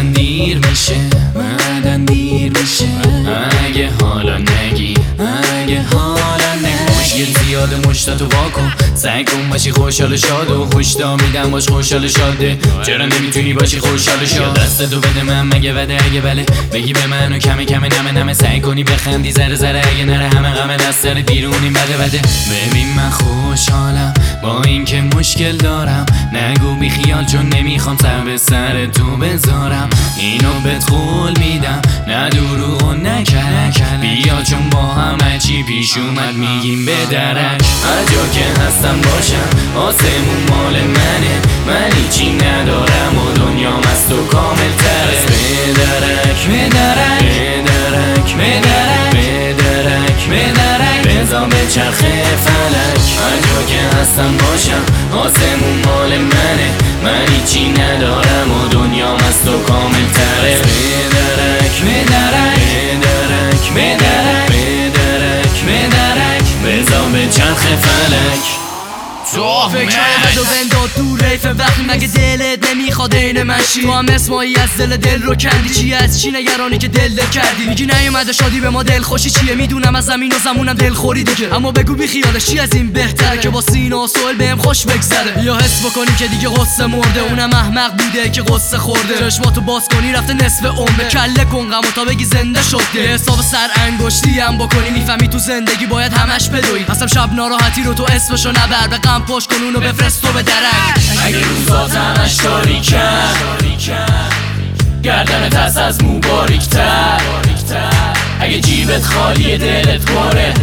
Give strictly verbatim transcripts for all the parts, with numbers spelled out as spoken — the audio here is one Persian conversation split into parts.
بعدن دیر میشه، بعدن دیر میشه. اگه حالا نگی، اگه حالا نگی، مشکل زیاده مشتاتو واکن، سعی کن باشی خوشحال شاد و خوشتا میدم باش خوشحال شاده. چرا نمیتونی باشی خوشحال شاد؟ دستتو بده من مگه بده؟ اگه بله بگی به من و کمی کمی نمه نمه، سعی کنی بخندی ذره ذره، اگه نره همه غم دست داره بیرونی بده بده. ببین من خوشحالم با اینکه مشکل دارم، نگو بی خیال چون نمیخوام سر به سر تو بذارم. اینو بهت قول میدم نه دروغ و نه کلک، بیا چون با همه چی پیش اومد میگیم به درک. هر جا که هستم باشم آسمون مال منه، من هیچی ندارم و دنیام از تو کامل تره. به درک به درک به درک به درک به درک به درک، بزا به چرخه فلک. هر جا که هستم باشم آسمون مال منه، من هیچی ندارم و دنیام از تو کامل تره. به درک به درک به درک به درک به درک به درک، بزا به چرخه فلک. تو فکرهای بد و بنداد دور ریفه وقتی مگه دلت نمیخواد این من شی؟ تو هم اسمایی از دل دل رو کندی، چی از چی نگرانی که دل دل کردی؟ میگی نیومده شادی به ما دل خوشی چیه؟ میدونم از زمین و زمونم دل خوری دیگه، اما بگو بی خیالش چی از این بهتره که با سینا و سوال بهم خوش بگذره. یا حس بکنی که دیگه قصه مرده، اونم احمق بوده که قصه خورده. چشماتو باز کنی رفته نصف عمره، کله کن غمو تا بگی زنده شده. حساب سر انگشتی هم بکنی میفهمی تو زندگی باید همش بدوی. اصلا شب ناراحتی رو تو اسمشو نبر، به غم پشت کن اونو بفرست تو به درک. اگه روزات همش تاریکن، گردنت هست از مو باریکتر، اگه جیبت خالیه دلت پره،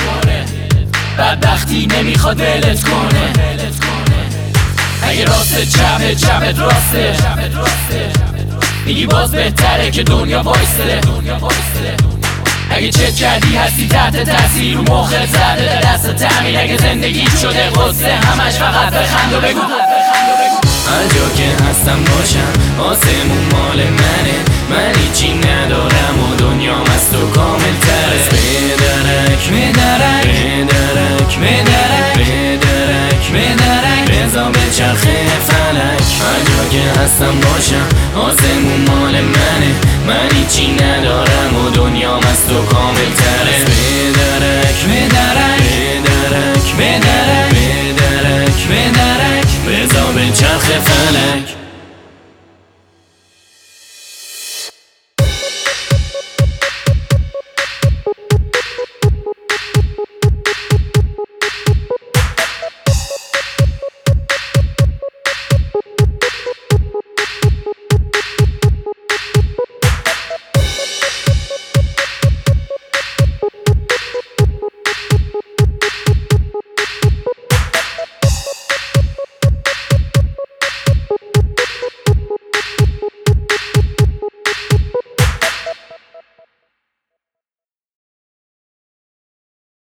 بدبختی نمیخواد دلت کنه. اگه راست چپه چپت راسته، میگی باز بهتره که دنیا وایسته. اگه چت کردی هستی تحت تاثیر و مخت زده دست تعمیر، اگه زندگی شده قصه همش فقط بخند و بگو. هر جا که هستم باشم آسمون مال منه، من هیچی ندارم و دنیام از تو کامل تره. به درک به درک به درک به درک به درک به درک، بزا به چرخه فلک. هر جا که هستم باشم آسمون مال منه، من هیچی ندارم و دنیام از تو کامل تره. به درک به درک به درک به درک